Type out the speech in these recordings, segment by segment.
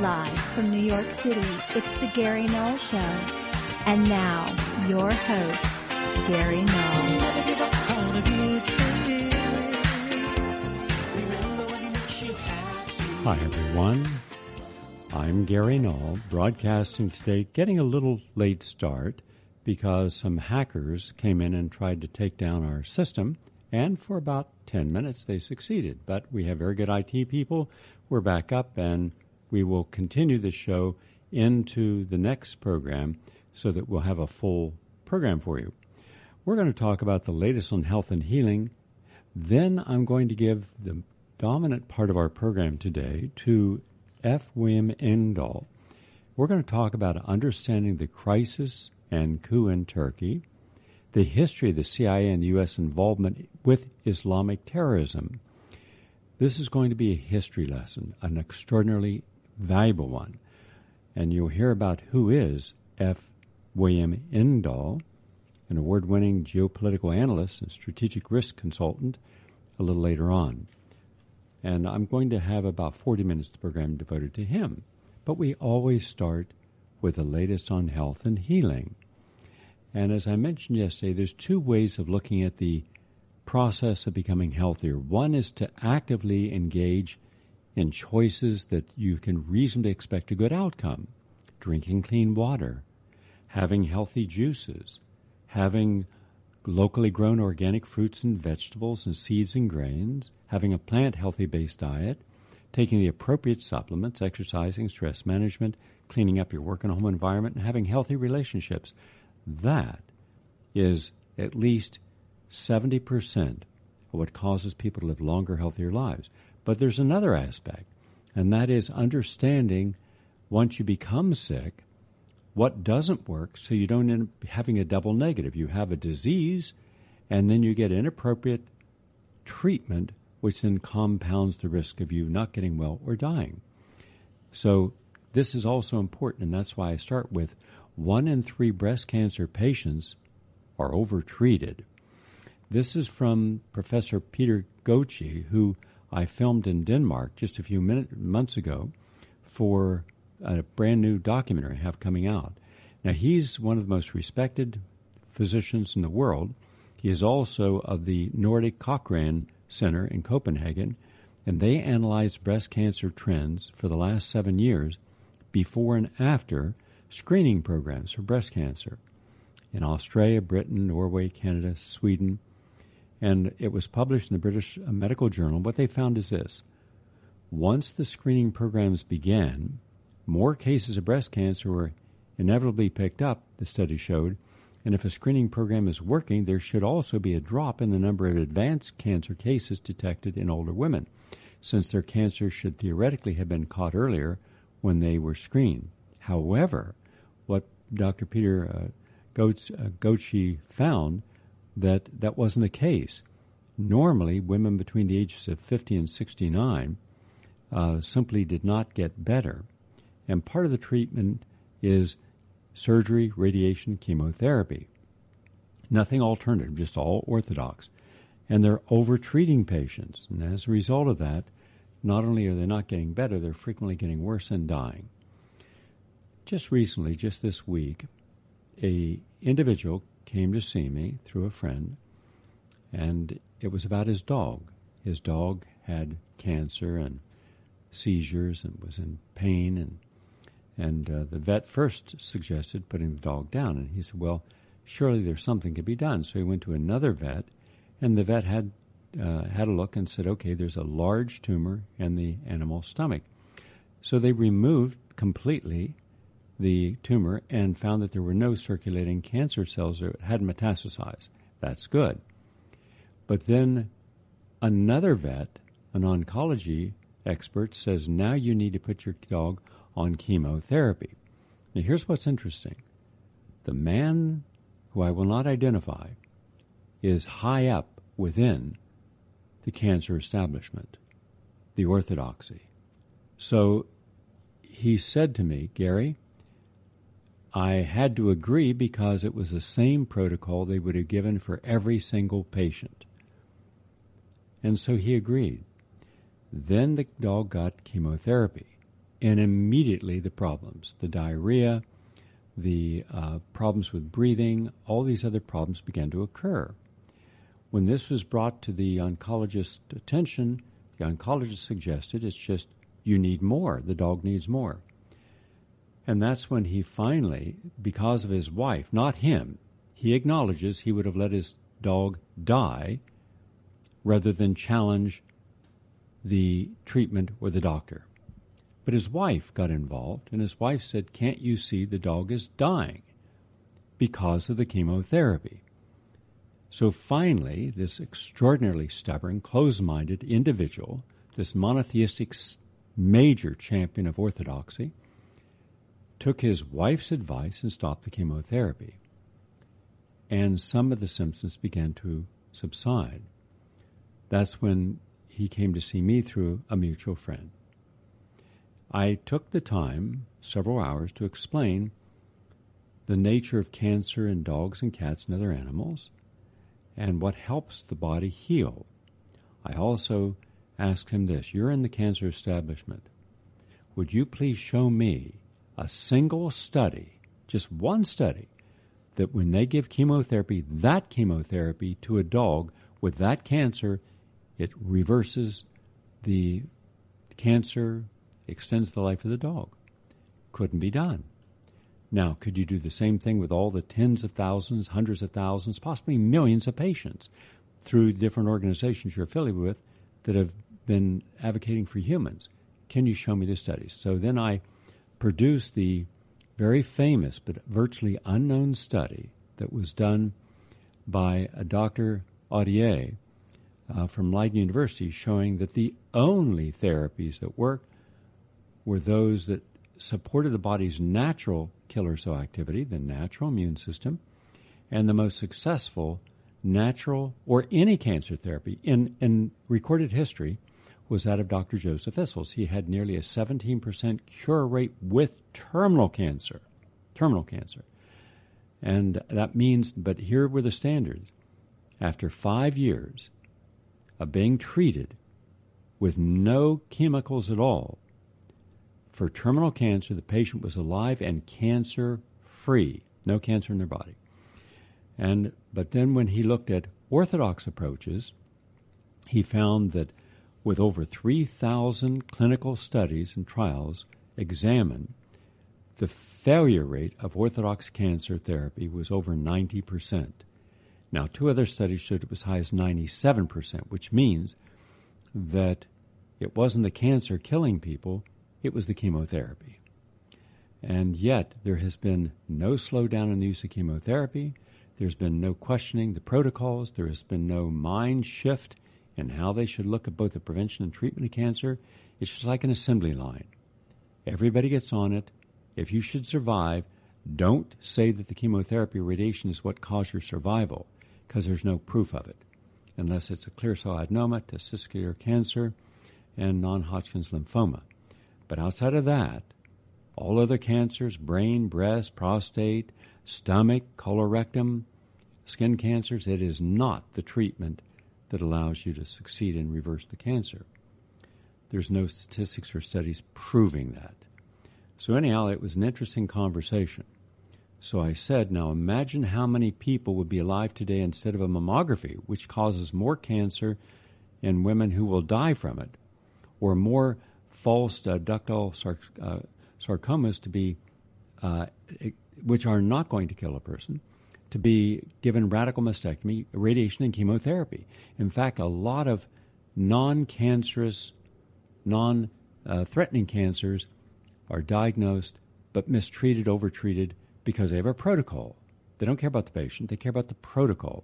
Live from New York City, it's the Gary Null Show. And now, your host, Gary Null. Hi, everyone. I'm Gary Null, broadcasting today, getting a little late start because some hackers came in and tried to take down our system, and for about 10 minutes they succeeded. But we have very good IT people. We're back up, and we will continue the show into the next program so that we'll have a full program for you. We're going to talk about the latest on health and healing. Then I'm going to give the dominant part of our program today to F. William Engdahl. We're going to talk about understanding the crisis and coup in Turkey, the history of the CIA and the U.S. involvement with Islamic terrorism. This is going to be a history lesson, an extraordinarily valuable one. And you'll hear about who is F. William Engdahl, an award-winning geopolitical analyst and strategic risk consultant, a little later on. And I'm going to have about 40 minutes of the program devoted to him. But we always start with the latest on health and healing. And as I mentioned yesterday, there's two ways of looking at the process of becoming healthier. One is to actively engage in choices that you can reasonably expect a good outcome. Drinking clean water, having healthy juices, having locally grown organic fruits and vegetables and seeds and grains, having a plant healthy-based diet, taking the appropriate supplements, exercising, stress management, cleaning up your work and home environment, and having healthy relationships. That is at least 70% of what causes people to live longer, healthier lives. But there's another aspect, and that is understanding once you become sick what doesn't work so you don't end up having a double negative. You have a disease, and then you get inappropriate treatment, which then compounds the risk of you not getting well or dying. So this is also important, and that's why I start with 1 in 3 breast cancer patients are overtreated. This is from Professor Peter Gøtzsche, who I filmed in Denmark just a few months ago for a brand new documentary I have coming out. Now, he's one of the most respected physicians in the world. He is also of the Nordic Cochrane Center in Copenhagen, and they analyzed breast cancer trends for the last 7 years before and after screening programs for breast cancer in Australia, Britain, Norway, Canada, Sweden. And it was published in the British Medical Journal. What they found is this. Once the screening programs began, more cases of breast cancer were inevitably picked up, the study showed. And if a screening program is working, there should also be a drop in the number of advanced cancer cases detected in older women, since their cancer should theoretically have been caught earlier when they were screened. However, what Dr. Peter Gøtzsche found that wasn't the case. Normally, women between the ages of 50 and 69 simply did not get better. And part of the treatment is surgery, radiation, chemotherapy. Nothing alternative, just all orthodox. And they're over-treating patients. And as a result of that, not only are they not getting better, they're frequently getting worse and dying. Just recently, just this week, an individual came to see me through a friend, and it was about his dog. His dog had cancer and seizures and was in pain, and the vet first suggested putting the dog down, and he said, well, surely there's something to be done. So he went to another vet, and the vet had a look and said, okay, there's a large tumor in the animal's stomach. So they removed completely the tumor and found that there were no circulating cancer cells that had metastasized. That's good. But then another vet, an oncology expert, says now you need to put your dog on chemotherapy. Now here's what's interesting. The man, who I will not identify, is high up within the cancer establishment, the orthodoxy. So he said to me, Gary, I had to agree because it was the same protocol they would have given for every single patient. And so he agreed. Then the dog got chemotherapy. And immediately the problems, the diarrhea, the problems with breathing, all these other problems began to occur. When this was brought to the oncologist's attention, the oncologist suggested it's just, you need more. The dog needs more. And that's when he finally, because of his wife, not him, he acknowledges he would have let his dog die rather than challenge the treatment or the doctor. But his wife got involved, and his wife said, can't you see the dog is dying because of the chemotherapy? So finally, this extraordinarily stubborn, closed-minded individual, this monotheistic major champion of orthodoxy, took his wife's advice and stopped the chemotherapy. And some of the symptoms began to subside. That's when he came to see me through a mutual friend. I took the time, several hours, to explain the nature of cancer in dogs and cats and other animals and what helps the body heal. I also asked him this: you're in the cancer establishment. Would you please show me a single study, just one study, that when they give chemotherapy, that chemotherapy to a dog with that cancer, it reverses the cancer, extends the life of the dog? Couldn't be done. Now, could you do the same thing with all the tens of thousands, hundreds of thousands, possibly millions of patients through different organizations you're affiliated with that have been advocating for humans? Can you show me the studies? So then I produced the very famous but virtually unknown study that was done by a Dr. Audier from Leiden University, showing that the only therapies that work were those that supported the body's natural killer cell activity, the natural immune system, and the most successful natural or any cancer therapy in recorded history was that of Dr. Joseph Issels. He had nearly a 17% cure rate with terminal cancer. And that means, but here were the standards. After 5 years of being treated with no chemicals at all, for terminal cancer, the patient was alive and cancer-free, no cancer in their body. But then when he looked at orthodox approaches, he found that with over 3,000 clinical studies and trials examined, the failure rate of orthodox cancer therapy was over 90%. Now, 2 other studies showed it was as high as 97%, which means that it wasn't the cancer killing people, it was the chemotherapy. And yet, there has been no slowdown in the use of chemotherapy. There's been no questioning the protocols. There has been no mind shift in how they should look at both the prevention and treatment of cancer. It's just like an assembly line. Everybody gets on it. If you should survive, don't say that the chemotherapy or radiation is what caused your survival, because there's no proof of it, unless it's a clear cell adenoma, testicular cancer, and non-Hodgkin's lymphoma. But outside of that, all other cancers, brain, breast, prostate, stomach, colorectal, skin cancers, it is not the treatment that allows you to succeed and reverse the cancer. There's no statistics or studies proving that. So anyhow, it was an interesting conversation. So I said, now imagine how many people would be alive today instead of a mammography, which causes more cancer in women who will die from it, or more false ductal sarcomas to be, which are not going to kill a person, to be given radical mastectomy, radiation, and chemotherapy. In fact, a lot of non-cancerous, non-threatening cancers are diagnosed but mistreated, overtreated, because they have a protocol. They don't care about the patient, they care about the protocol.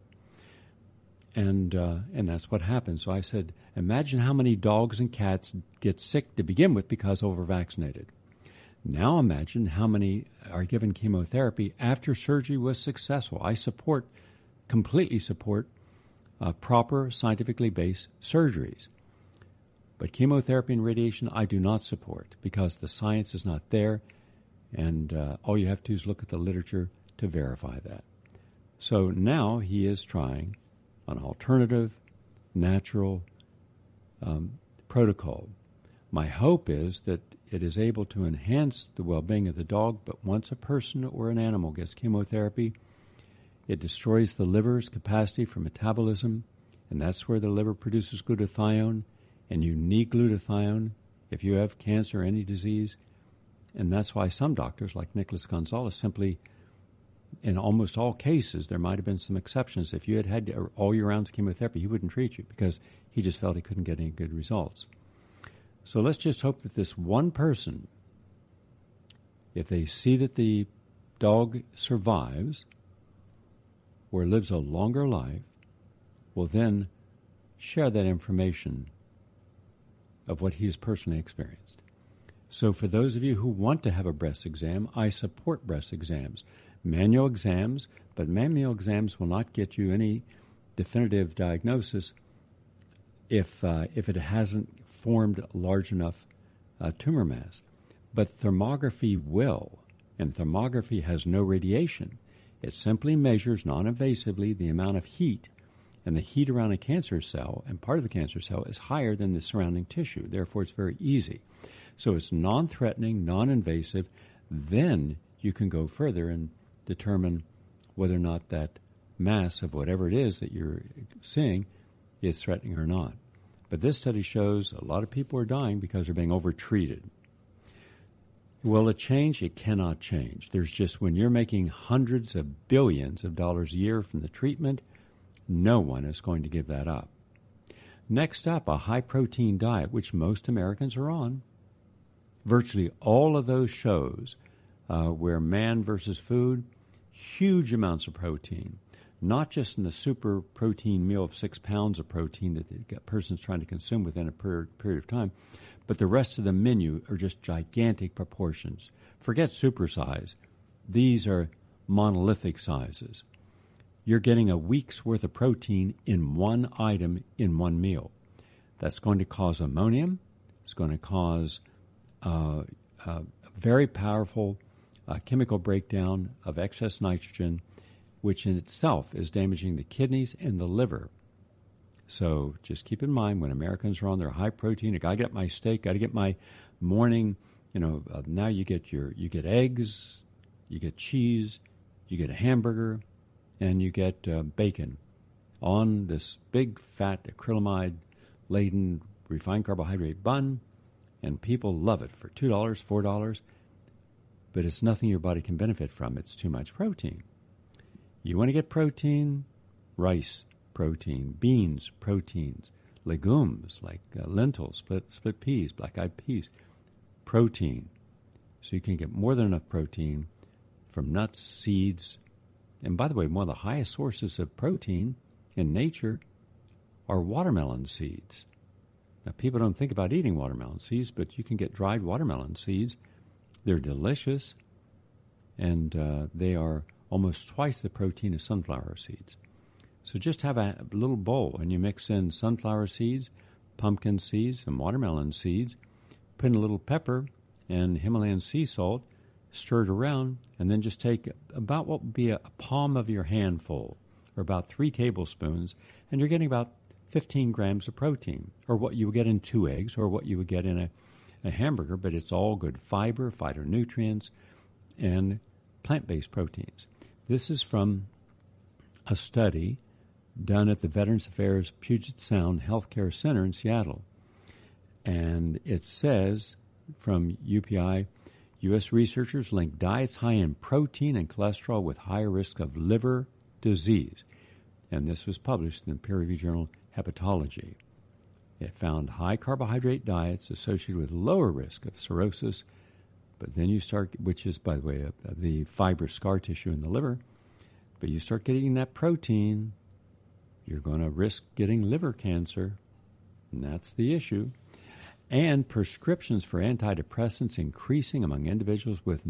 And that's what happens. So I said, imagine how many dogs and cats get sick to begin with because over-vaccinated. Now imagine how many are given chemotherapy after surgery was successful. I completely support proper scientifically based surgeries. But chemotherapy and radiation I do not support because the science is not there, and all you have to do is look at the literature to verify that. So now he is trying an alternative, natural protocol. My hope is that it is able to enhance the well-being of the dog, but once a person or an animal gets chemotherapy, it destroys the liver's capacity for metabolism, and that's where the liver produces glutathione, and you need glutathione if you have cancer or any disease. And that's why some doctors, like Nicholas Gonzalez, simply, in almost all cases, there might have been some exceptions. If you had all your rounds of chemotherapy, he wouldn't treat you because he just felt he couldn't get any good results. So let's just hope that this one person, if they see that the dog survives or lives a longer life, will then share that information of what he has personally experienced. So for those of you who want to have a breast exam, I support breast exams. Manual exams, but manual exams will not get you any definitive diagnosis if it hasn't formed large enough tumor mass. But thermography will, and thermography has no radiation. It simply measures non-invasively the amount of heat, and the heat around a cancer cell, and part of the cancer cell, is higher than the surrounding tissue. Therefore, it's very easy. So it's non-threatening, non-invasive. Then you can go further and determine whether or not that mass of whatever it is that you're seeing is threatening or not. But this study shows a lot of people are dying because they're being overtreated. Will it change? It cannot change. There's just, when you're making hundreds of billions of dollars a year from the treatment, no one is going to give that up. Next up, a high-protein diet, which most Americans are on. Virtually all of those shows where man versus food, huge amounts of protein, not just in the super protein meal of 6 pounds of protein that the person's trying to consume within a period of time, but the rest of the menu are just gigantic proportions. Forget supersize. These are monolithic sizes. You're getting a week's worth of protein in one item in one meal. That's going to cause ammonium. It's going to cause a very powerful chemical breakdown of excess nitrogen, which in itself is damaging the kidneys and the liver. So just keep in mind, when Americans are on their high protein, I got to get my steak, got to get my morning, now you get eggs, you get cheese, you get a hamburger, and you get bacon on this big, fat, acrylamide-laden refined carbohydrate bun, and people love it for $2, $4, but it's nothing your body can benefit from. It's too much protein. You want to get protein, rice protein, beans, proteins, legumes like lentils, split peas, black-eyed peas, protein. So you can get more than enough protein from nuts, seeds. And by the way, one of the highest sources of protein in nature are watermelon seeds. Now, people don't think about eating watermelon seeds, but you can get dried watermelon seeds. They're delicious, and they are almost twice the protein of sunflower seeds. So just have a little bowl, and you mix in sunflower seeds, pumpkin seeds, and watermelon seeds. Put in a little pepper and Himalayan sea salt, stir it around, and then just take about what would be a palm of your hand full, or about 3 tablespoons, and you're getting about 15 grams of protein, or what you would get in 2 eggs, or what you would get in a hamburger, but it's all good fiber, phytonutrients, and plant-based proteins. This is from a study done at the Veterans Affairs Puget Sound Healthcare Center in Seattle. And it says from UPI, U.S. researchers link diets high in protein and cholesterol with higher risk of liver disease. And this was published in the peer-reviewed journal Hepatology. It found high carbohydrate diets associated with lower risk of cirrhosis, but then you start, which is, by the way, the fibrous scar tissue in the liver, but you start getting that protein, you're going to risk getting liver cancer, and that's the issue. And prescriptions for antidepressants increasing among individuals with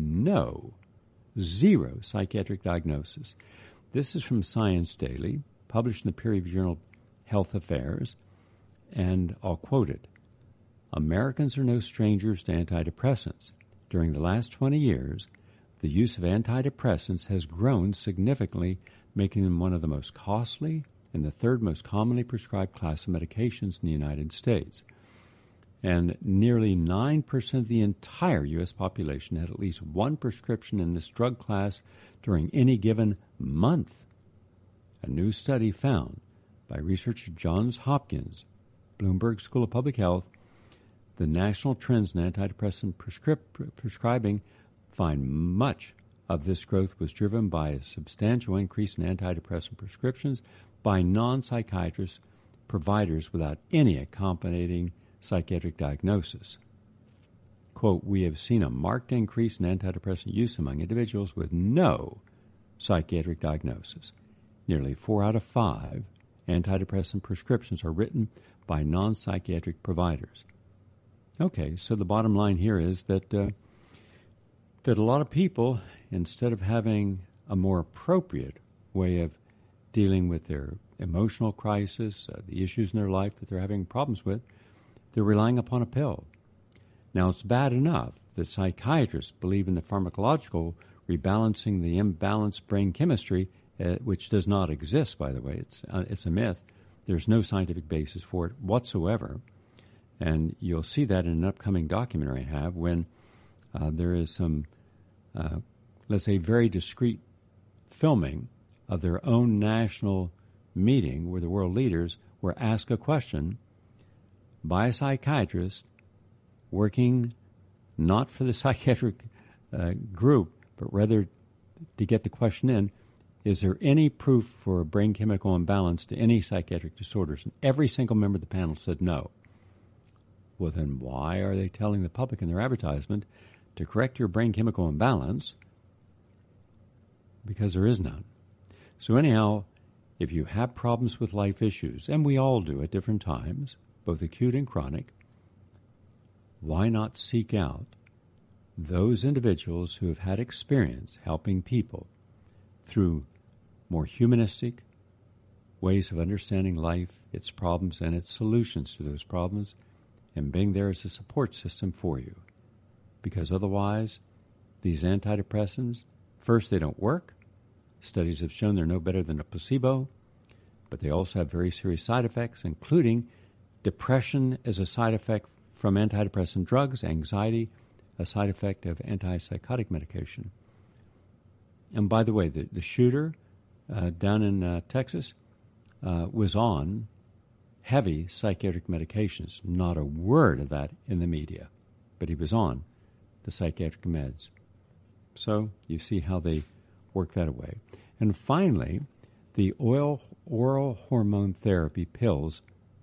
zero psychiatric diagnosis. This is from Science Daily, published in the peer-reviewed journal Health Affairs, and I'll quote it. Americans are no strangers to antidepressants. During the last 20 years, the use of antidepressants has grown significantly, making them one of the most costly and the third most commonly prescribed class of medications in the United States. and nearly 9% of the entire U.S. population had at least one prescription in this drug class during any given month. A new study found by researcher Johns Hopkins, Bloomberg School of Public Health, the national trends in antidepressant prescribing find much of this growth was driven by a substantial increase in antidepressant prescriptions by non-psychiatrist providers without any accompanying psychiatric diagnosis. Quote, we have seen a marked increase in antidepressant use among individuals with no psychiatric diagnosis. Nearly 4 out of 5 antidepressant prescriptions are written by non-psychiatric providers. Okay, so the bottom line here is that that a lot of people, instead of having a more appropriate way of dealing with their emotional crisis, the issues in their life that they're having problems with, they're relying upon a pill. Now, it's bad enough that psychiatrists believe in the pharmacological rebalancing the imbalanced brain chemistry, which does not exist, by the way. It's a myth. There's no scientific basis for it whatsoever. And you'll see that in an upcoming documentary I have when there is some, let's say, very discreet filming of their own national meeting where the world leaders were asked a question by a psychiatrist working not for the psychiatric group, but rather to get the question in, is there any proof for a brain chemical imbalance to any psychiatric disorders? And every single member of the panel said no. Well, then why are they telling the public in their advertisement to correct your brain chemical imbalance? Because there is none. So anyhow, if you have problems with life issues, and we all do at different times, both acute and chronic, why not seek out those individuals who have had experience helping people through more humanistic ways of understanding life, its problems, and its solutions to those problems, and being there as a support system for you. Because otherwise, these antidepressants, first, they don't work. Studies have shown they're no better than a placebo, but they also have very serious side effects, including depression as a side effect from antidepressant drugs, anxiety, a side effect of antipsychotic medication. And by the way, the shooter down in Texas was on heavy psychiatric medications. Not a word of that in the media, but he was on the psychiatric meds. So you see how they work that away. And finally, the oral hormone therapy pills,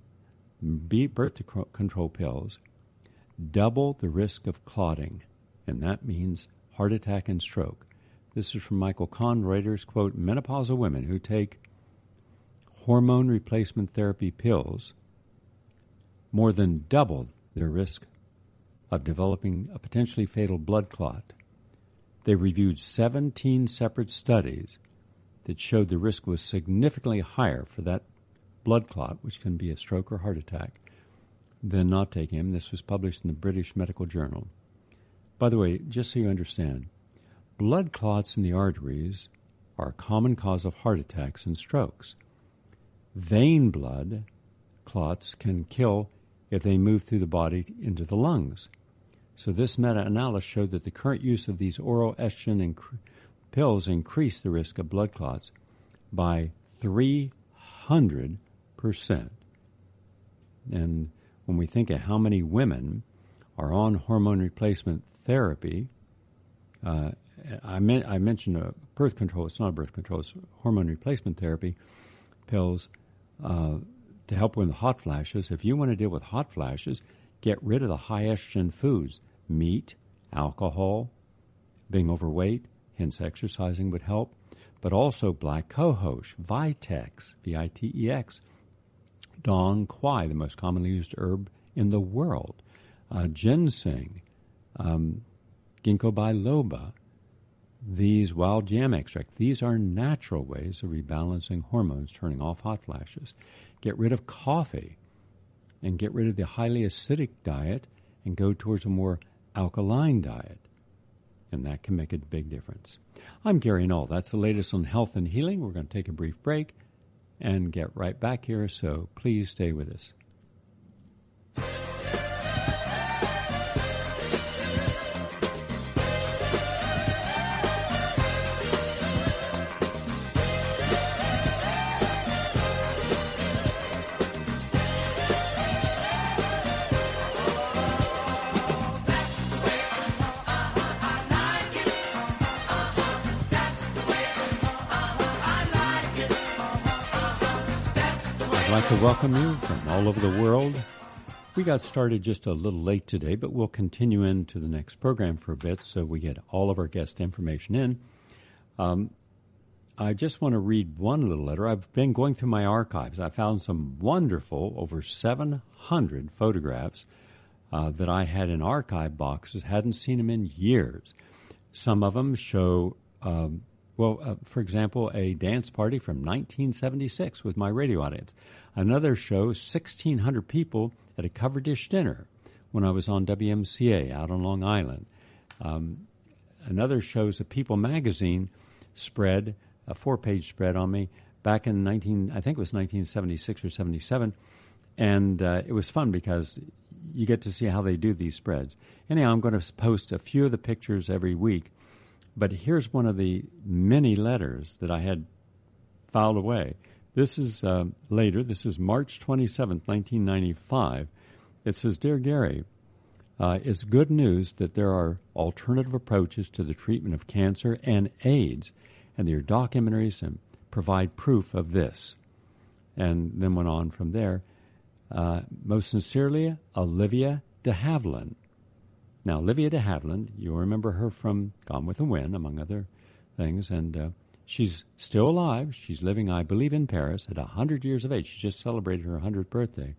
birth control pills, double the risk of clotting, and that means heart attack and stroke. This is from Michael Kahn, Reuters, quote, menopausal women who take hormone replacement therapy pills more than double their risk of developing a potentially fatal blood clot. They reviewed 17 separate studies that showed the risk was significantly higher for that blood clot, which can be a stroke or heart attack, than not taking them. This was published in the British Medical Journal. By the way, just so you understand, blood clots in the arteries are a common cause of heart attacks and strokes. Vein blood clots can kill if they move through the body into the lungs. So this meta-analysis showed that the current use of these oral estrogen pills increased the risk of blood clots by 300%. And when we think of how many women are on hormone replacement therapy, I mentioned birth control. It's not birth control. It's hormone replacement therapy pills to help with hot flashes. If you want to deal with hot flashes, get rid of the high estrogen foods. Meat, alcohol, being overweight, hence exercising would help, but also black cohosh, Vitex, V-I-T-E-X, Dong Quai, the most commonly used herb in the world, ginseng, ginkgo biloba, these wild yam extract. These are natural ways of rebalancing hormones, turning off hot flashes. Get rid of coffee and get rid of the highly acidic diet and go towards a more alkaline diet. And that can make a big difference. I'm Gary Null. That's the latest on health and healing. We're going to take a brief break and get right back here, so please stay with us. I'd like to welcome you from all over the world. We got started just a little late today, but we'll continue into the next program for a bit so we get all of our guest information in. I just want to read one little letter. I've been going through my archives. I found some wonderful, over 700 photographs that I had in archive boxes, hadn't seen them in years. Some of them show, for example, a dance party from 1976 with my radio audience. Another shows 1,600 people at a cover dish dinner when I was on WMCA out on Long Island. Another shows a People magazine spread, a 4-page spread on me back in I think it was 1976 or 77, and it was fun because you get to see how they do these spreads. Anyhow, I'm going to post a few of the pictures every week, but here's one of the many letters that I had filed away. This is later. This is March 27th, 1995. It says, Dear Gary, it's good news that there are alternative approaches to the treatment of cancer and AIDS, and your documentaries provide proof of this. And then went on from there. Most sincerely, Olivia de Havilland. Now, Olivia de Havilland, you'll remember her from Gone with the Wind, among other things, and she's still alive. She's living, I believe, in Paris at 100 years of age. She just celebrated her 100th birthday.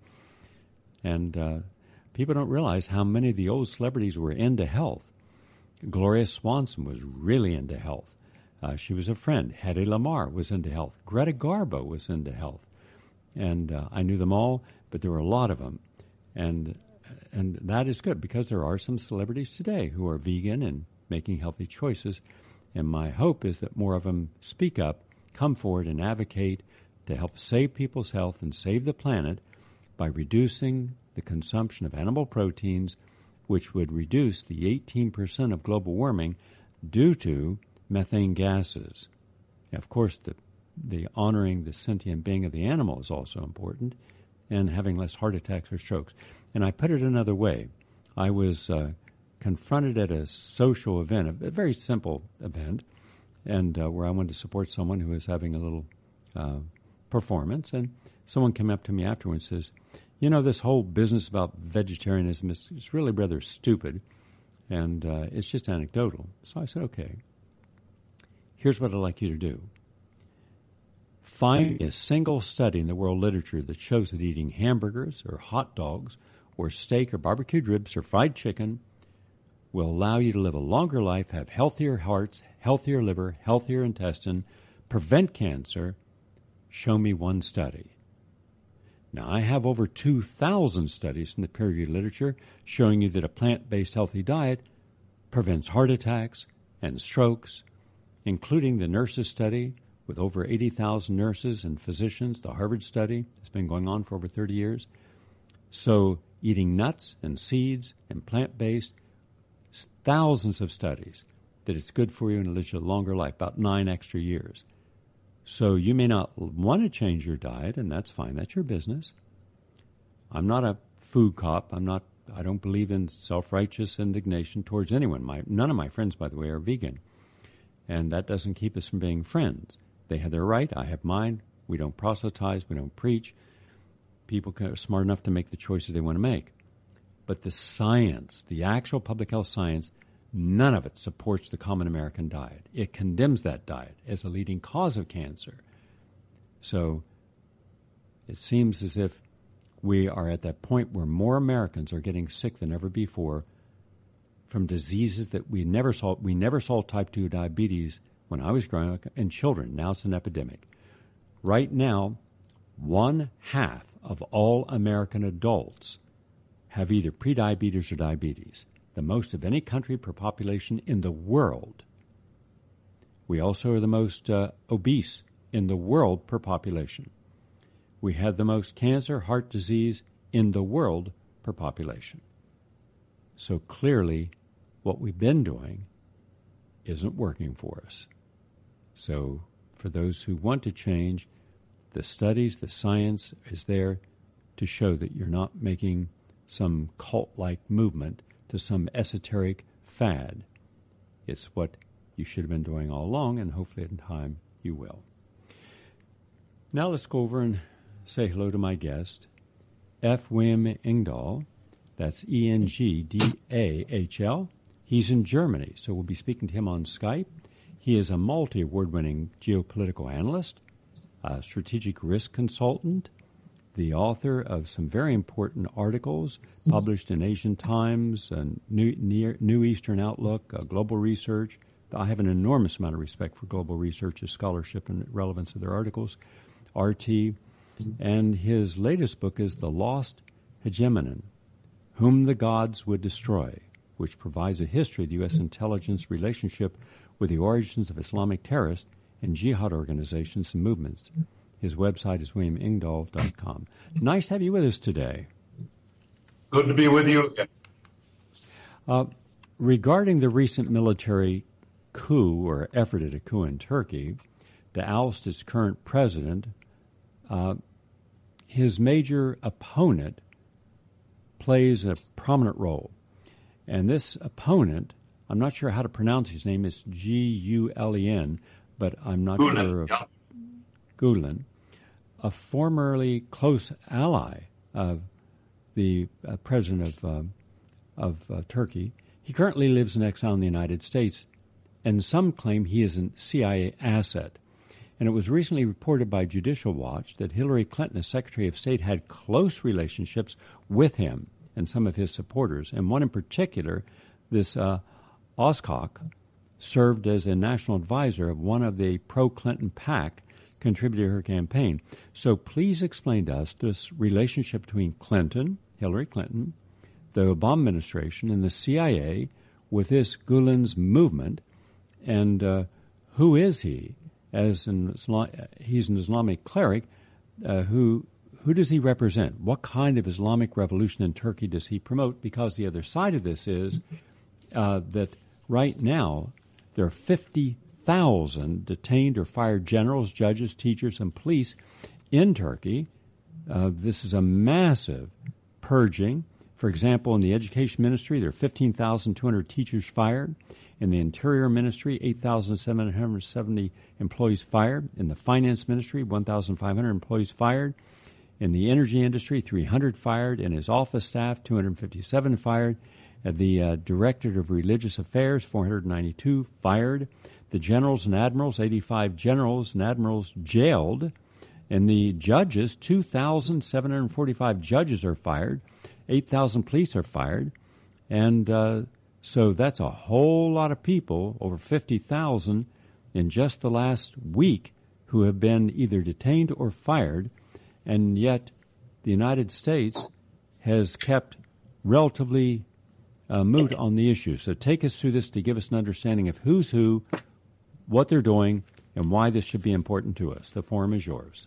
And people don't realize how many of the old celebrities were into health. Gloria Swanson was really into health. She was a friend. Hedy Lamarr was into health. Greta Garbo was into health. And I knew them all, but there were a lot of them. And that is good because there are some celebrities today who are vegan and making healthy choices. And my hope is that more of them speak up, come forward, and advocate to help save people's health and save the planet by reducing the consumption of animal proteins, which would reduce the 18% of global warming due to methane gases. Now, of course, the honoring the sentient being of the animal is also important, and having less heart attacks or strokes. And I put it another way. I was confronted at a social event, a very simple event, and where I wanted to support someone who was having a little performance. And someone came up to me afterwards and says, you know, this whole business about vegetarianism is really rather stupid, and it's just anecdotal. So I said, okay, here's what I'd like you to do. Find a single study in the world literature that shows that eating hamburgers or hot dogs or steak or barbecued ribs or fried chicken will allow you to live a longer life, have healthier hearts, healthier liver, healthier intestine, prevent cancer. Show me one study. Now, I have over 2,000 studies in the peer-reviewed literature showing you that a plant-based healthy diet prevents heart attacks and strokes, including the nurses study with over 80,000 nurses and physicians, the Harvard study that's been going on for over 30 years. So eating nuts and seeds and plant-based, thousands of studies that it's good for you and it lives you a longer life, about 9 extra years. So you may not want to change your diet, and that's fine. That's your business. I'm not a food cop. I don't believe in self-righteous indignation towards anyone. None of my friends, by the way, are vegan. And that doesn't keep us from being friends. They have their right. I have mine. We don't proselytize. We don't preach. People are smart enough to make the choices they want to make. But the science, the actual public health science, none of it supports the common American diet. It condemns that diet as a leading cause of cancer. So it seems as if we are at that point where more Americans are getting sick than ever before from diseases that we never saw. We never saw type 2 diabetes when I was growing up in children. Now it's an epidemic. Right now, 1/2 of all American adults have either prediabetes or diabetes, the most of any country per population in the world. We also are the most obese in the world per population. We have the most cancer, heart disease in the world per population. So clearly, what we've been doing isn't working for us. So for those who want to change, the studies, the science is there to show that you're not making some cult-like movement to some esoteric fad. It's what you should have been doing all along, and hopefully in time you will. Now let's go over and say hello to my guest, F. William Engdahl. That's Engdahl. He's in Germany, so we'll be speaking to him on Skype. He is a multi-award-winning geopolitical analyst, a strategic risk consultant, the author of some very important articles published in Asian Times, and New Eastern Outlook, Global Research. I have an enormous amount of respect for Global Research's scholarship and relevance of their articles, RT. And his latest book is The Lost Hegemon, Whom the Gods Would Destroy, which provides a history of the U.S. intelligence relationship with the origins of Islamic terrorists and jihad organizations and movements. His website is williamengdahl.com. Nice to have you with us today. Good to be with you again. Regarding the recent military coup or effort at a coup in Turkey to oust its current president, his major opponent plays a prominent role. And this opponent, I'm not sure how to pronounce his name, it's Gulen, but I'm not sure of Gulen, a formerly close ally of the president of Turkey. He currently lives in exile in the United States, and some claim he is a CIA asset. And it was recently reported by Judicial Watch that Hillary Clinton, as Secretary of State, had close relationships with him and some of his supporters. And one in particular, this Oscock, served as a national advisor of one of the pro-Clinton PAC contributed to her campaign. So please explain to us this relationship between Clinton, Hillary Clinton, the Obama administration, and the CIA with this Gulen's movement, and who is he? He's an Islamic cleric. Who does he represent? What kind of Islamic revolution in Turkey does he promote? Because the other side of this is that right now there are 50,000 detained or fired generals, judges, teachers, and police in Turkey. This is a massive purging. For example, in the education ministry, there are 15,200 teachers fired. In the Interior Ministry, 8,770 employees fired. In the Finance Ministry, 1,500 employees fired. In the energy industry, 300 fired. In his office staff, 257 fired. The Directorate of Religious Affairs, 492 fired. The generals and admirals, 85 generals and admirals jailed. And the judges, 2,745 judges are fired. 8,000 police are fired. And so that's a whole lot of people, over 50,000, in just the last week who have been either detained or fired, and yet the United States has kept relatively moot on the issue. So take us through this to give us an understanding of who's who, what they're doing, and why this should be important to us. The forum is yours.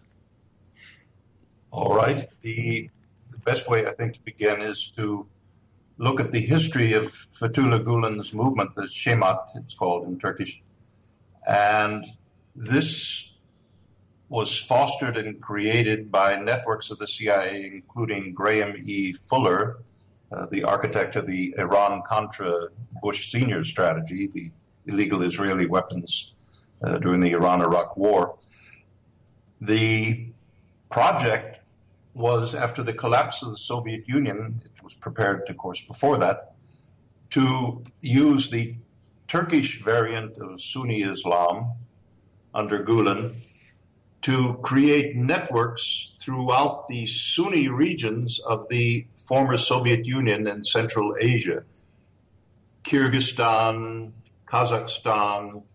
All right. The best way, I think, to begin is to look at the history of Fethullah Gulen's movement, the Şemat, it's called in Turkish. And this was fostered and created by networks of the CIA, including Graham E. Fuller, the architect of the Iran-Contra Bush Sr. strategy, the illegal Israeli weapons during the Iran-Iraq War. The project was, after the collapse of the Soviet Union, it was prepared, of course, before that, to use the Turkish variant of Sunni Islam under Gulen to create networks throughout the Sunni regions of the former Soviet Union and Central Asia, Kyrgyzstan, Kazakhstan.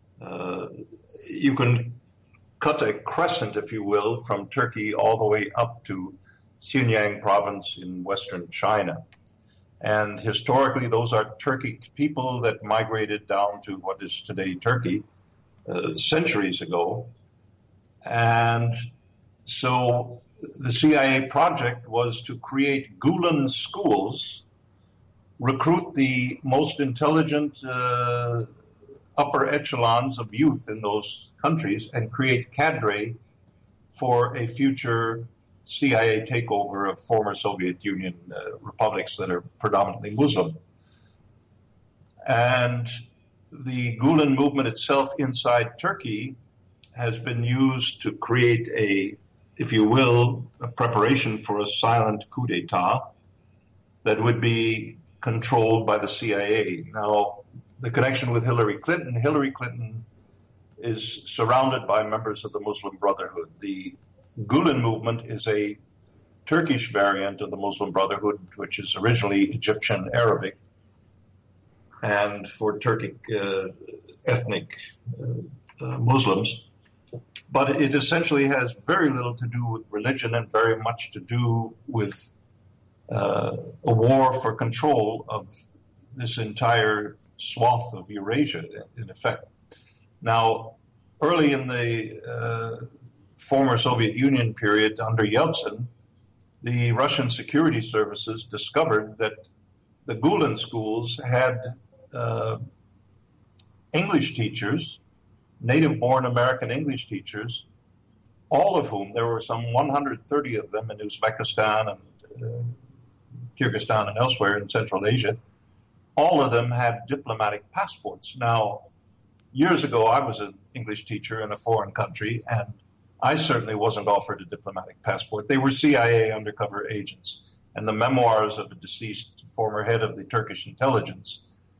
You can cut a crescent, if you will, from Turkey all the way up to Xinjiang province in western China. And historically, those are Turkic people that migrated down to what is today Turkey centuries ago. And so the CIA project was to create Gulen schools, recruit the most intelligent upper echelons of youth in those countries, and create cadre for a future CIA takeover of former Soviet Union republics that are predominantly Muslim. And the Gulen movement itself inside Turkey has been used to create a if you will, a preparation for a silent coup d'etat that would be controlled by the CIA. Now, the connection with Hillary Clinton is surrounded by members of the Muslim Brotherhood. The Gulen movement is a Turkish variant of the Muslim Brotherhood, which is originally Egyptian Arabic, and for Turkic ethnic Muslims. But it essentially has very little to do with religion and very much to do with a war for control of this entire swath of Eurasia, in effect. Now, early in the former Soviet Union period under Yeltsin, the Russian security services discovered that the Gulen schools had English teachers, native-born American English teachers, all of whom, there were some 130 of them in Uzbekistan and Kyrgyzstan and elsewhere in Central Asia, all of them had diplomatic passports. Now, years ago, I was an English teacher in a foreign country, and I certainly wasn't offered a diplomatic passport. They were CIA undercover agents. And the memoirs of a deceased former head of the Turkish intelligence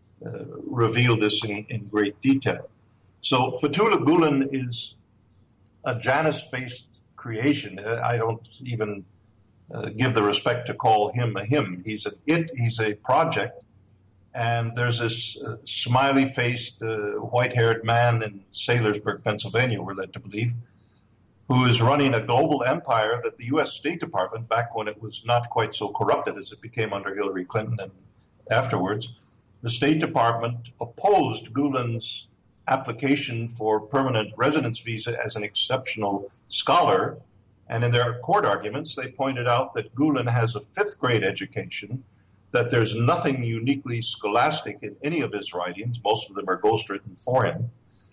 reveal this in great detail. So Fethullah Gulen is a Janus-faced creation. I don't even give the respect to call him a him. He's a project. And there's this smiley-faced, white-haired man in Saylorsburg, Pennsylvania, we're led to believe, who is running a global empire that the U.S. State Department, back when it was not quite so corrupted as it became under Hillary Clinton and afterwards, the State Department opposed Gulen's application for permanent residence visa as an exceptional scholar. And in their court arguments, they pointed out that Gulen has a fifth-grade education, that there's nothing uniquely scholastic in any of his writings. Most of them are ghostwritten for him.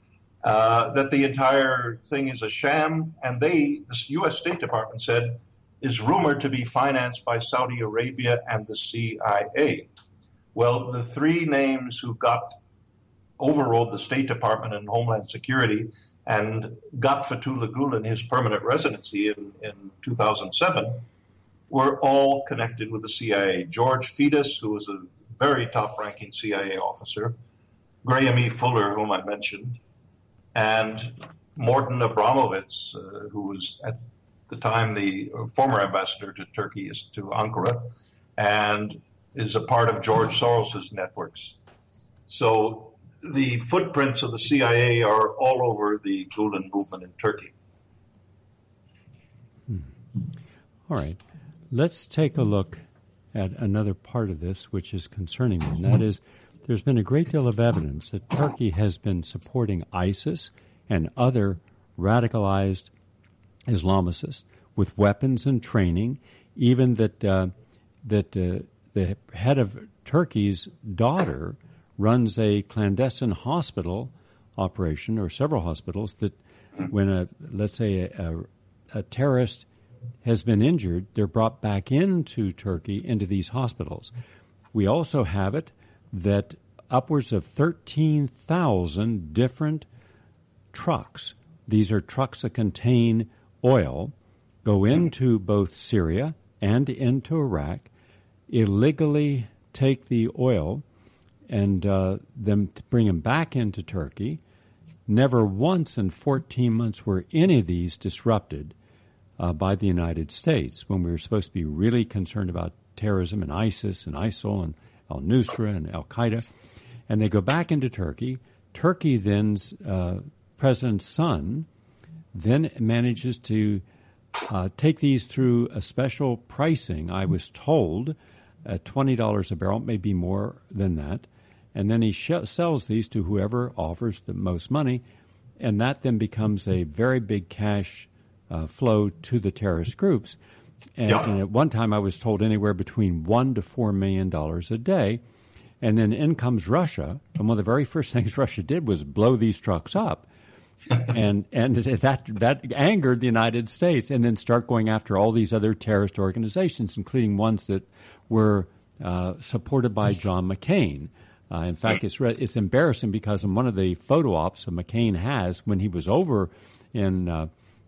That the entire thing is a sham, and the U.S. State Department said, is rumored to be financed by Saudi Arabia and the CIA. Well, the three names who overrode the State Department and Homeland Security and got Fethullah Gulen his permanent residency in 2007 were all connected with the CIA. George Fidus, who was a very top-ranking CIA officer, Graham E. Fuller, whom I mentioned, and Morton Abramovich, who was at the time the former ambassador to Turkey, to Ankara, and is a part of George Soros's networks. So the footprints of the CIA are all over the Gulen movement in Turkey. All right. Let's take a look at another part of this, which is concerning me, and that is there's been a great deal of evidence that Turkey has been supporting ISIS and other radicalized Islamicists with weapons and training, even that the head of Turkey's daughter runs a clandestine hospital operation, or several hospitals, that when let's say a terrorist has been injured, they're brought back into Turkey, into these hospitals. We also have it that upwards of 13,000 different trucks, these are trucks that contain oil, go into both Syria and into Iraq, illegally take the oil and then bring them back into Turkey. Never once in 14 months were any of these disrupted by the United States, when we were supposed to be really concerned about terrorism and ISIS and ISIL and al-Nusra and al-Qaeda. And they go back into Turkey. Turkey then's president's son then manages to take these through a special pricing, I was told, at $20 a barrel, maybe more than that. And then he sells these to whoever offers the most money, and that then becomes a very big cash flow to the terrorist groups. And at one time I was told anywhere between $1 to $4 million a day. And then in comes Russia, and one of the very first things Russia did was blow these trucks up. and that angered the United States, and then start going after all these other terrorist organizations, including ones that were supported by John McCain. In fact, it's embarrassing because in one of the photo ops that McCain has when he was over in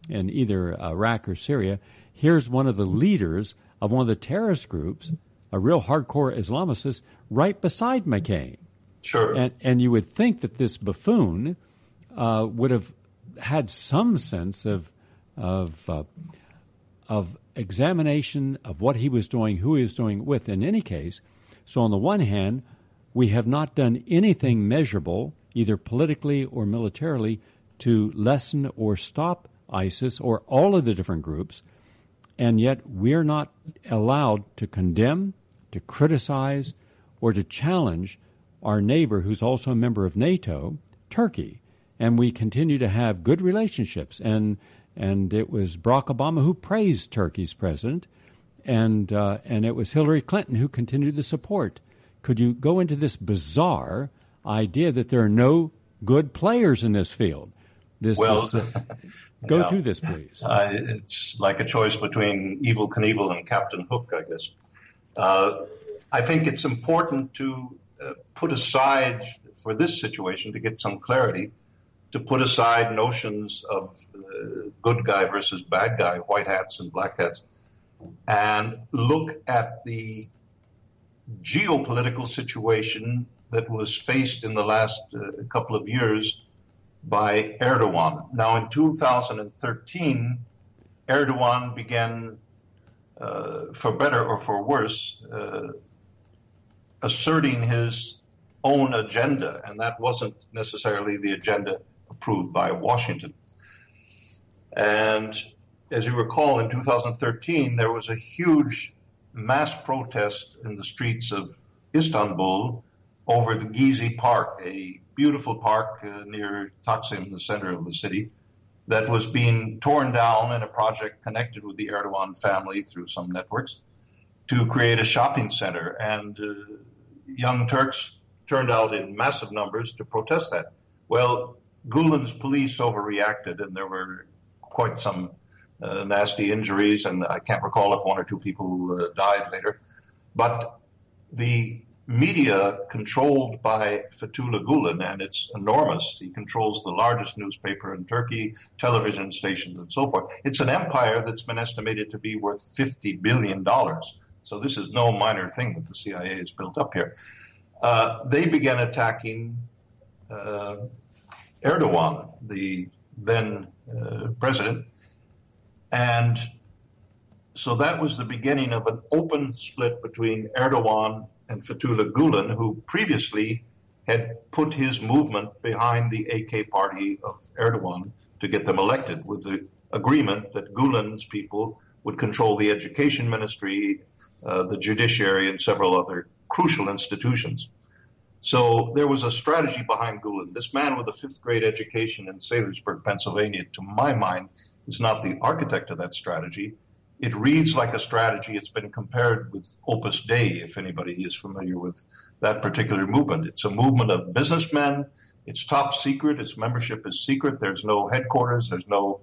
in either Iraq or Syria, here's one of the leaders of one of the terrorist groups, a real hardcore Islamicist, right beside McCain. Sure. And you would think that this buffoon would have had some sense of examination of what he was doing, who he was doing it with. In any case, so on the one hand, we have not done anything measurable, either politically or militarily, to lessen or stop ISIS or all of the different groups, and yet we're not allowed to condemn, to criticize, or to challenge our neighbor, who's also a member of NATO, Turkey. And we continue to have good relationships. And it was Barack Obama who praised Turkey's president, and it was Hillary Clinton who continued the support. Could you go into this bizarre idea that there are no good players in this field? Go through this, please. It's like a choice between Evel Knievel and Captain Hook, I guess. I think it's important to put aside, for this situation, to get some clarity, to put aside notions of good guy versus bad guy, white hats and black hats, and look at the geopolitical situation that was faced in the last couple of years by Erdogan. Now, in 2013, Erdogan began, for better or for worse, asserting his own agenda, and that wasn't necessarily the agenda approved by Washington. And as you recall, in 2013, there was a huge mass protest in the streets of Istanbul over the Gezi Park, a beautiful park near Taksim, the center of the city, that was being torn down in a project connected with the Erdogan family through some networks to create a shopping center. And young Turks turned out in massive numbers to protest that. Well, Gulen's police overreacted, and there were quite some nasty injuries, and I can't recall if one or two people died later. But the media controlled by Fethullah Gulen, and it's enormous. He controls the largest newspaper in Turkey, television stations, and so forth. It's an empire that's been estimated to be worth $50 billion. So this is no minor thing that the CIA has built up here. They began attacking Erdogan, the then president. And so that was the beginning of an open split between Erdogan and Fethullah Gulen, who previously had put his movement behind the AK party of Erdogan to get them elected, with the agreement that Gulen's people would control the education ministry, the judiciary, and several other crucial institutions. So there was a strategy behind Gulen. This man with a fifth-grade education in Saylorsburg, Pennsylvania, to my mind, is not the architect of that strategy. It reads like a strategy. It's been compared with Opus Dei, if anybody is familiar with that particular movement. It's a movement of businessmen. It's top secret. Its membership is secret. There's no headquarters. There's no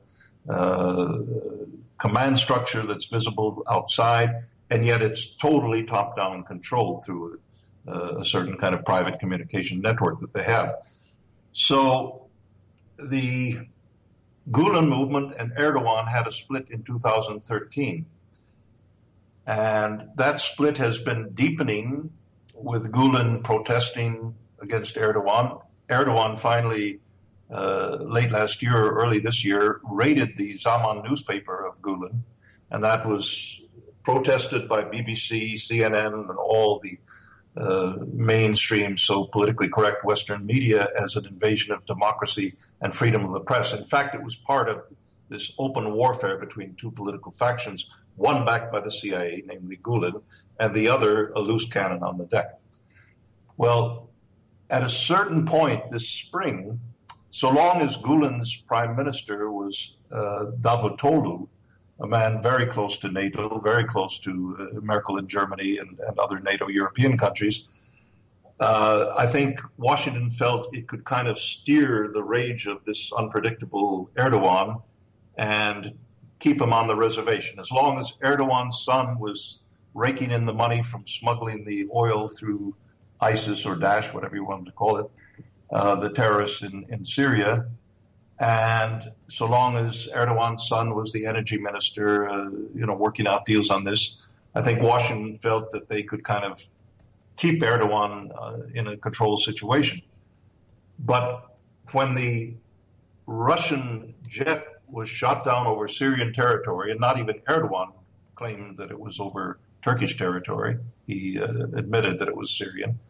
command structure that's visible outside. And yet it's totally top-down control through a certain kind of private communication network that they have. So the Gulen movement and Erdogan had a split in 2013. And that split has been deepening, with Gulen protesting against Erdogan. Erdogan finally, late last year or early this year, raided the Zaman newspaper of Gulen, and that was protested by BBC, CNN, and all the mainstream, so politically correct Western media as an invasion of democracy and freedom of the press. In fact, it was part of this open warfare between two political factions, one backed by the CIA, namely Gulen, and the other a loose cannon on the deck. Well, at a certain point this spring, so long as Gulen's prime minister was Davutoglu, a man very close to NATO, very close to Merkel in Germany and other NATO European countries, I think Washington felt it could kind of steer the rage of this unpredictable Erdogan and keep him on the reservation. As long as Erdogan's son was raking in the money from smuggling the oil through ISIS or Daesh, whatever you wanted to call it, the terrorists in Syria, And so long as Erdogan's son was the energy minister, working out deals on this, I think Washington felt that they could kind of keep Erdogan in a controlled situation. But when the Russian jet was shot down over Syrian territory, and not even Erdogan claimed that it was over Turkish territory, he admitted that it was Syrian,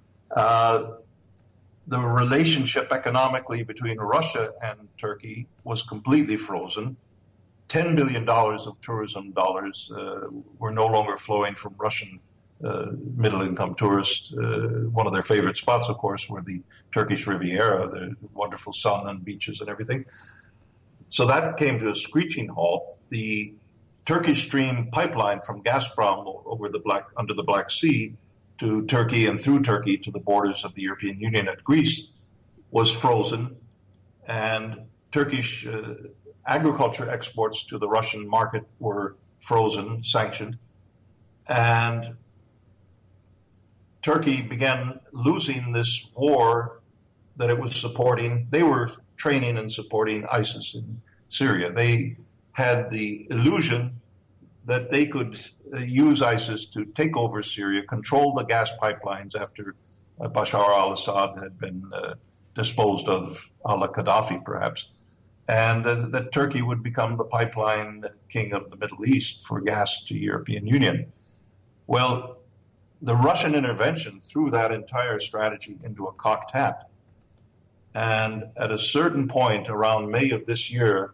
the relationship economically between Russia and Turkey was completely frozen. $10 billion of tourism dollars were no longer flowing from Russian middle-income tourists. One of their favorite spots, of course, were the Turkish Riviera, the wonderful sun and beaches and everything. So that came to a screeching halt. The Turkish Stream pipeline from Gazprom under the Black Sea to Turkey and through Turkey to the borders of the European Union at Greece was frozen, and Turkish agriculture exports to the Russian market were frozen, sanctioned, and Turkey began losing this war that it was supporting. They were training and supporting ISIS in Syria. They had the illusion that they could use ISIS to take over Syria, control the gas pipelines after Bashar al-Assad had been disposed of, a la Gaddafi perhaps, and that Turkey would become the pipeline king of the Middle East for gas to European Union. Well, the Russian intervention threw that entire strategy into a cocked hat. And at a certain point around May of this year,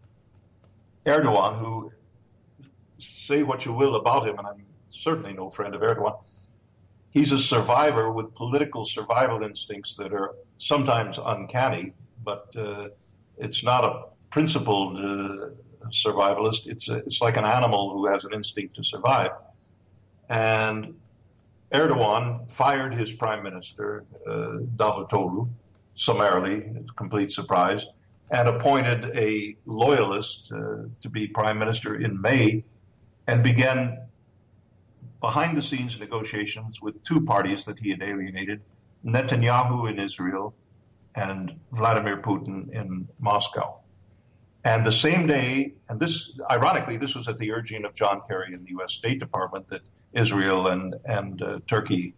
Erdogan, who, say what you will about him, and I'm certainly no friend of Erdogan, he's a survivor with political survival instincts that are sometimes uncanny, but it's not a principled survivalist. It's like an animal who has an instinct to survive. And Erdogan fired his prime minister, Davutoglu, summarily, complete surprise, and appointed a loyalist to be prime minister in May, and began behind-the-scenes negotiations with two parties that he had alienated, Netanyahu in Israel and Vladimir Putin in Moscow. And the same day, and this, ironically, this was at the urging of John Kerry in the U.S. State Department, that Israel and Turkey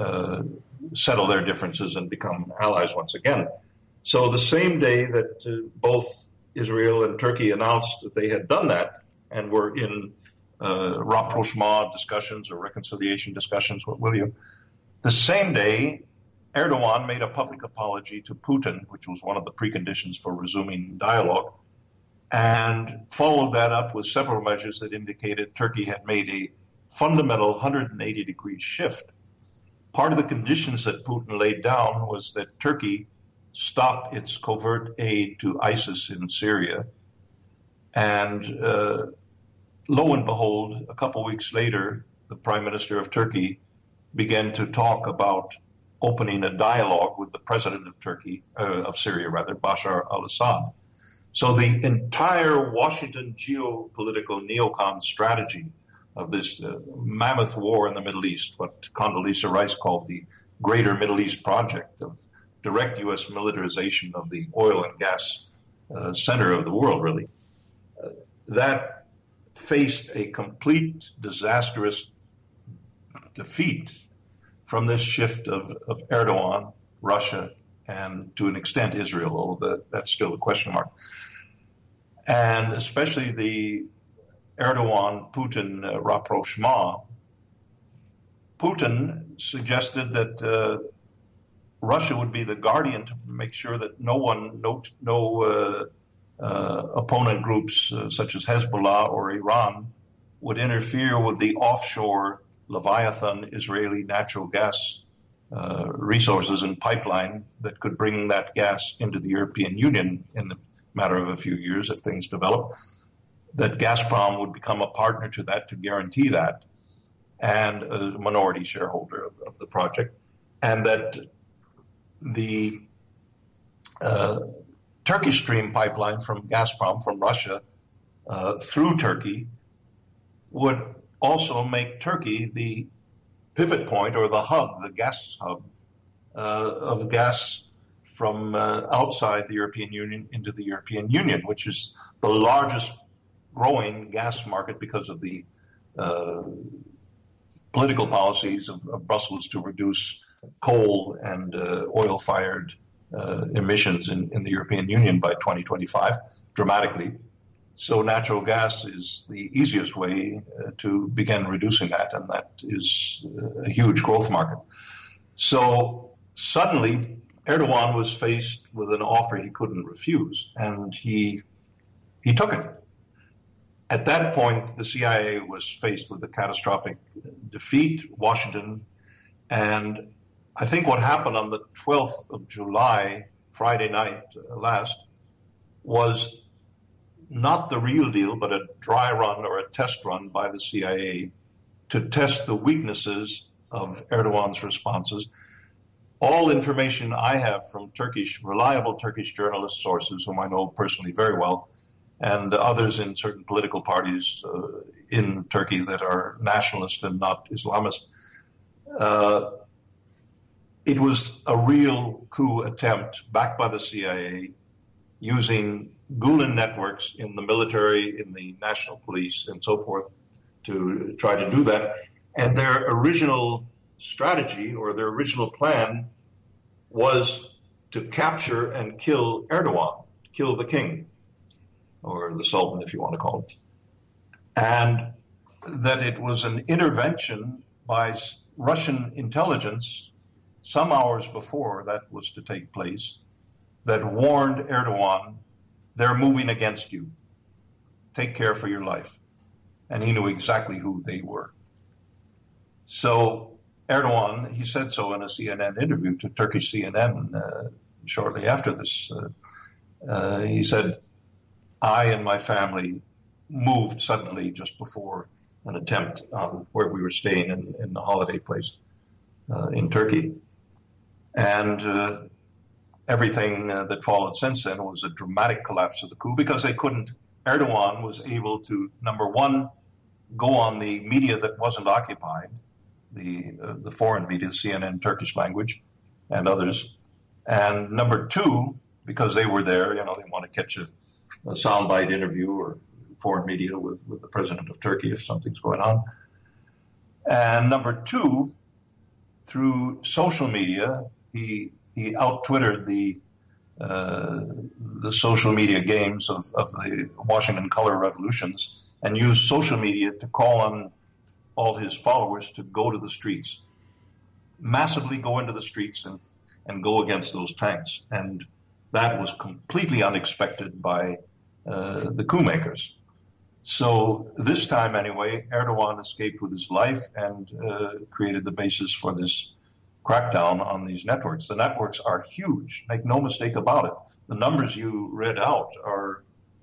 settle their differences and become allies once again. So the same day that both Israel and Turkey announced that they had done that and were in rapprochement discussions or reconciliation discussions, what will you? The same day, Erdogan made a public apology to Putin, which was one of the preconditions for resuming dialogue, and followed that up with several measures that indicated Turkey had made a fundamental 180-degree shift. Part of the conditions that Putin laid down was that Turkey stop its covert aid to ISIS in Syria. And lo and behold, a couple weeks later, the prime minister of Turkey began to talk about opening a dialogue with the president of Turkey, of Syria rather, Bashar al-Assad. So the entire Washington geopolitical neocon strategy of this mammoth war in the Middle East, what Condoleezza Rice called the Greater Middle East Project of direct U.S. militarization of the oil and gas center of the world, really, that faced a complete disastrous defeat from this shift of Erdogan, Russia, and to an extent Israel, although that's still a question mark. And especially the Erdogan-Putin rapprochement. Putin suggested that Russia would be the guardian to make sure that no opponent groups such as Hezbollah or Iran would interfere with the offshore Leviathan Israeli natural gas resources and pipeline that could bring that gas into the European Union in the matter of a few years if things develop, that Gazprom would become a partner to that to guarantee that, and a minority shareholder of the project, and that the Turkish Stream pipeline from Gazprom, from Russia, through Turkey, would also make Turkey the pivot point or the hub, the gas hub of gas from outside the European Union into the European Union, which is the largest growing gas market because of the political policies of Brussels to reduce coal and oil-fired emissions in the European Union by 2025 dramatically. So natural gas is the easiest way to begin reducing that, and that is a huge growth market. So suddenly, Erdogan was faced with an offer he couldn't refuse, and he took it. At that point, the CIA was faced with a catastrophic defeat, Washington, and I think what happened on the 12th of July, Friday night last, was not the real deal, but a dry run or a test run by the CIA to test the weaknesses of Erdogan's responses. All information I have from reliable Turkish journalist sources, whom I know personally very well, and others in certain political parties in Turkey that are nationalist and not Islamist, it was a real coup attempt backed by the CIA using Gulen networks in the military, in the national police, and so forth to try to do that. And their original strategy or their original plan was to capture and kill Erdogan, kill the king, or the Sultan, if you want to call it. And that it was an intervention by Russian intelligence some hours before that was to take place that warned Erdogan, they're moving against you. Take care for your life. And he knew exactly who they were. So Erdogan, he said so in a CNN interview to Turkish CNN shortly after this. He said, I and my family moved suddenly just before an attempt where we were staying in the holiday place in Turkey. And everything that followed since then was a dramatic collapse of the coup because Erdogan was able to, number one, go on the media that wasn't occupied, the foreign media, CNN Turkish language, and others. And number two, because they were there, they want to catch a soundbite interview or foreign media with the president of Turkey if something's going on. And number two, through social media, he out-Twittered the social media games of the Washington Color Revolutions and used social media to call on all his followers to go to the streets, massively go into the streets and go against those tanks. And that was completely unexpected by the coup makers. So this time anyway, Erdogan escaped with his life and created the basis for this crackdown on these networks. The networks are huge. Make no mistake about it. The numbers you read out are,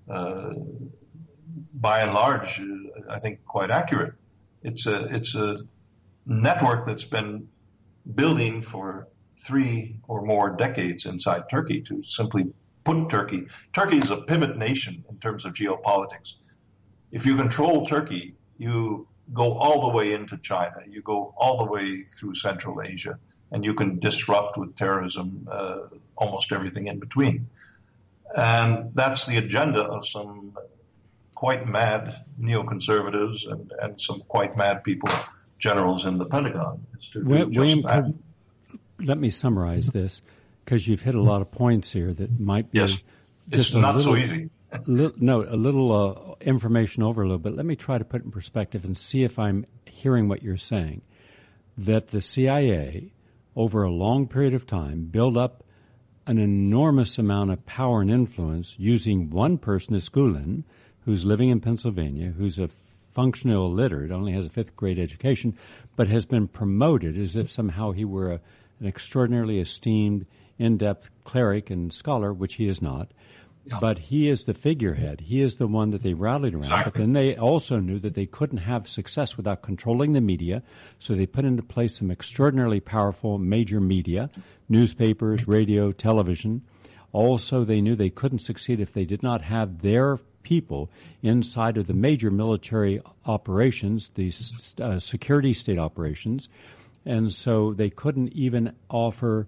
by and large, I think quite accurate. It's a network that's been building for 3 or more decades inside Turkey to simply put Turkey is a pivot nation in terms of geopolitics. If you control Turkey, you go all the way into China, you go all the way through Central Asia, and you can disrupt with terrorism almost everything in between. And that's the agenda of some quite mad neoconservatives and some quite mad people, generals in the Pentagon. William, let me summarize this, because you've hit a lot of points here that might be it's not so easy. a little information overload, but let me try to put it in perspective and see if I'm hearing what you're saying. That the CIA, over a long period of time, built up an enormous amount of power and influence using one person as Gulen, who's living in Pennsylvania, who's a functional illiterate, only has a 5th grade education, but has been promoted as if somehow he were an extraordinarily esteemed, in-depth cleric and scholar, which he is not. Yeah. But he is the figurehead. He is the one that they rallied around. Exactly. But then they also knew that they couldn't have success without controlling the media, so they put into place some extraordinarily powerful major media, newspapers, radio, television. Also, they knew they couldn't succeed if they did not have their people inside of the major military operations, these security state operations. And so they couldn't even offer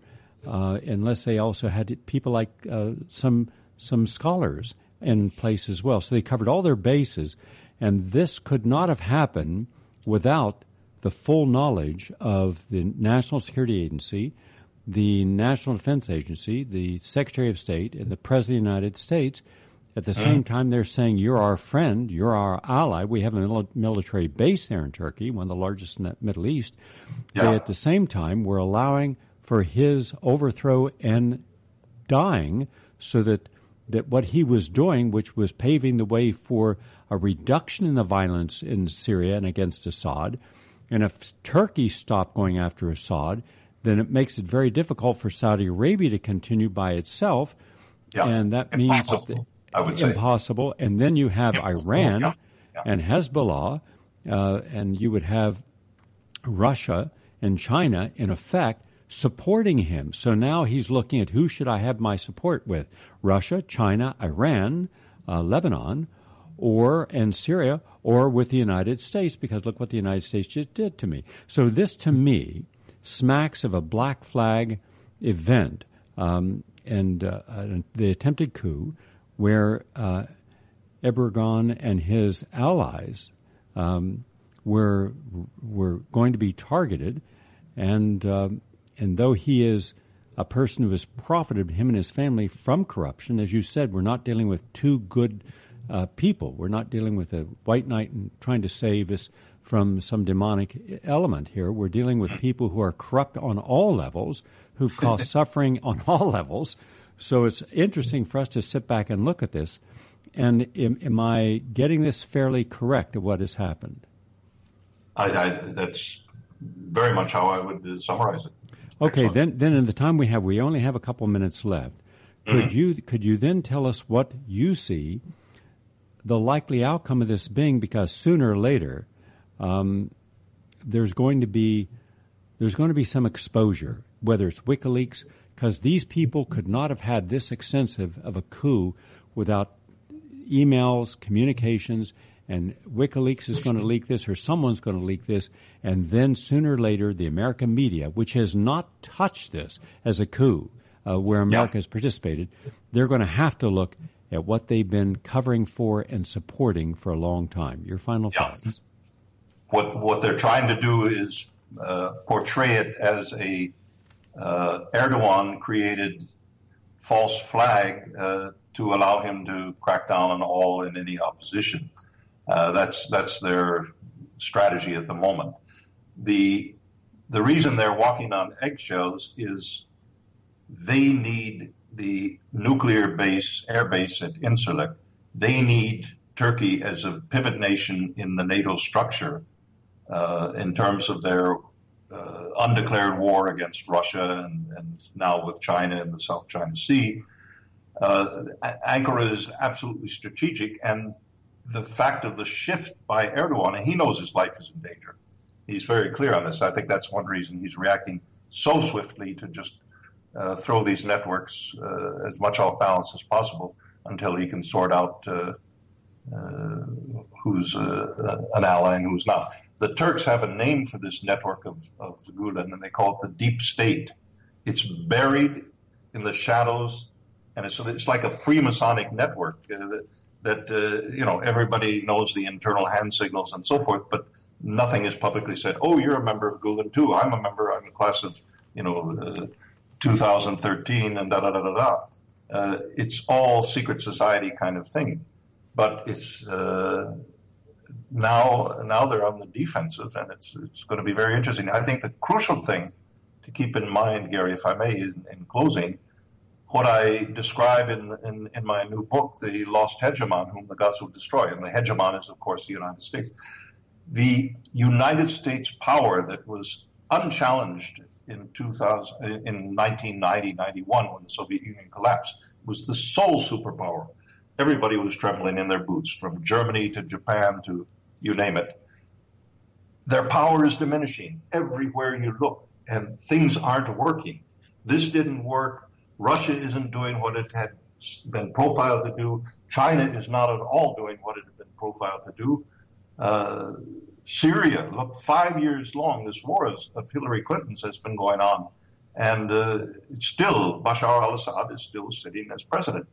unless they also had people like some scholars in place as well. So they covered all their bases, and this could not have happened without the full knowledge of the National Security Agency, the National Defense Agency, the Secretary of State, and the President of the United States. At the same time, they're saying, you're our friend, you're our ally. We have a military base there in Turkey, one of the largest in the Middle East. Yeah. They, at the same time, were allowing for his overthrow and dying so that what he was doing, which was paving the way for a reduction in the violence in Syria and against Assad. And if Turkey stopped going after Assad, then it makes it very difficult for Saudi Arabia to continue by itself. Yeah. And that means I would say. Impossible. And then you have Iran and Hezbollah, and you would have Russia and China, in effect, supporting him. So now he's looking at who should I have my support with? Russia, China, Iran, Lebanon, and Syria, or with the United States, because look what the United States just did to me. So this, to me, smacks of a black flag event and the attempted coup where Erdogan and his allies were going to be targeted, and though he is a person who has profited, him and his family, from corruption, as you said, we're not dealing with two good people. We're not dealing with a white knight and trying to save us from some demonic element here. We're dealing with people who are corrupt on all levels, who've caused suffering on all levels. So it's interesting for us to sit back and look at this. And am I getting this fairly correct of what has happened? That's very much how I would summarize it. Okay, then in the time we only have a couple minutes left. Could you then tell us what you see the likely outcome of this being? Because sooner or later, there's going to be some exposure, whether it's WikiLeaks, because these people could not have had this extensive of a coup without emails, communications, and WikiLeaks is going to leak this, or someone's going to leak this, and then sooner or later the American media, which has not touched this as a coup where America has participated, they're going to have to look at what they've been covering for and supporting for a long time. Your final thoughts? What they're trying to do is portray it as a Erdogan-created false flag to allow him to crack down on all and any opposition. That's their strategy at the moment. The reason they're walking on eggshells is they need the nuclear base, air base at Incirlik. They need Turkey as a pivot nation in the NATO structure in terms of their undeclared war against Russia and now with China in the South China Sea. Ankara is absolutely strategic, and the fact of the shift by Erdogan, and he knows his life is in danger. He's very clear on this. I think that's one reason he's reacting so swiftly to just throw these networks as much off balance as possible until he can sort out who's an ally and who's not. The Turks have a name for this network of Gulen, and they call it the Deep State. It's buried in the shadows, and it's like a Freemasonic network that everybody knows the internal hand signals and so forth, but nothing is publicly said. Oh, you're a member of Gulen too. I'm a member. I'm a class of 2013 and it's all secret society kind of thing, but it's now they're on the defensive, and it's going to be very interesting. I think the crucial thing to keep in mind, Gary, if I may, in closing, what I describe in my new book, The Lost Hegemon, Whom the Gods Will Destroy. And the hegemon is, of course, the United States. The United States power that was unchallenged in 1990-91 when the Soviet Union collapsed was the sole superpower. Everybody was trembling in their boots, from Germany to Japan to you name it. Their power is diminishing everywhere you look, and things aren't working. This didn't work. Russia isn't doing what it had been profiled to do. China is not at all doing what it had been profiled to do. Syria, look, 5 years long, this war of Hillary Clinton's has been going on, And still, Bashar al-Assad is still sitting as president.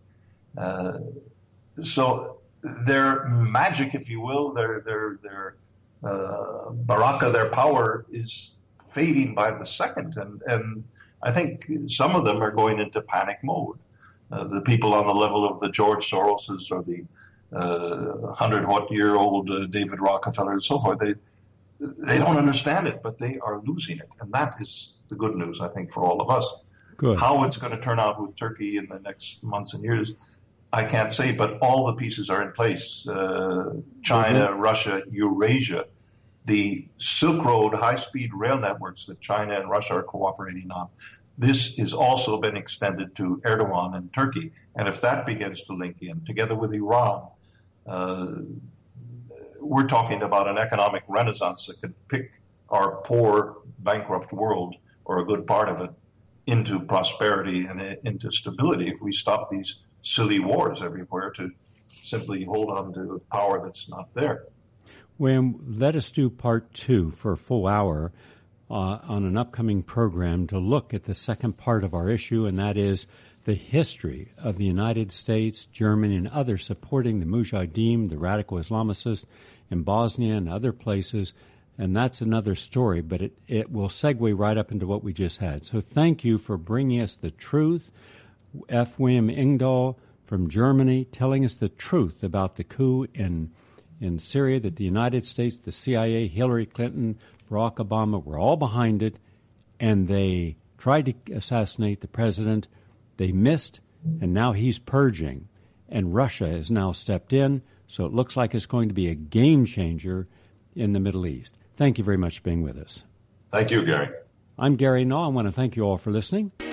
So their magic, if you will, their baraka, their power is fading by the second. And I think some of them are going into panic mode. The people on the level of the George Soroses or the 100-what-year-old David Rockefeller and so forth, they don't understand it, but they are losing it. And that is the good news, I think, for all of us. Good. How it's going to turn out with Turkey in the next months and years, I can't say, but all the pieces are in place. China, Russia, Eurasia, the Silk Road high-speed rail networks that China and Russia are cooperating on. This has also been extended to Erdogan and Turkey. And if that begins to link in, together with Iran, we're talking about an economic renaissance that could pick our poor, bankrupt world, or a good part of it, into prosperity and into stability if we stop these silly wars everywhere to simply hold on to power that's not there. William, let us do part 2 for a full hour on an upcoming program to look at the second part of our issue, and that is the history of the United States, Germany, and others supporting the Mujahideen, the radical Islamicists in Bosnia and other places. And that's another story, but it will segue right up into what we just had. So thank you for bringing us the truth. F. William Engdahl from Germany telling us the truth about the coup in Syria, that the United States, the CIA, Hillary Clinton, Barack Obama were all behind it, and they tried to assassinate the president. They missed, and now he's purging. And Russia has now stepped in, so it looks like it's going to be a game changer in the Middle East. Thank you very much for being with us. Thank you, Gary. I'm Gary Null. I want to thank you all for listening.